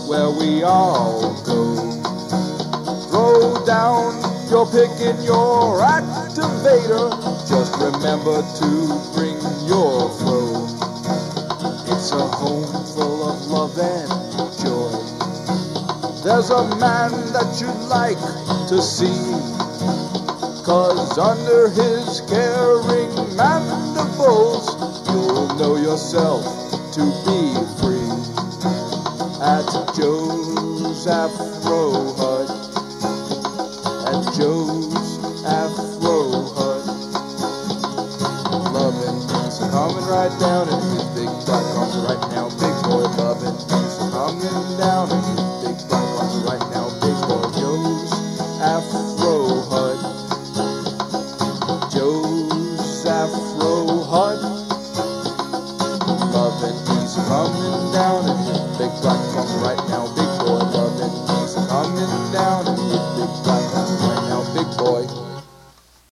where we all go. Throw down your pick and your activator. Just remember to bring your flow. It's a home full of love and joy. There's a man that you'd like to see, 'cause under his caring mandibles you'll know yourself to be free. At Joe's Afro Hut, at Joe's Afro Hut, love and peace are coming right down in his big black arms right now. Big boy, love and peace are coming down in his big black arms right now. Big boy, Joe's Afro Hut, Joe's Afro Hut, love and peace are coming down in his big black arms right now. Big boy, love and peace are coming down in his big black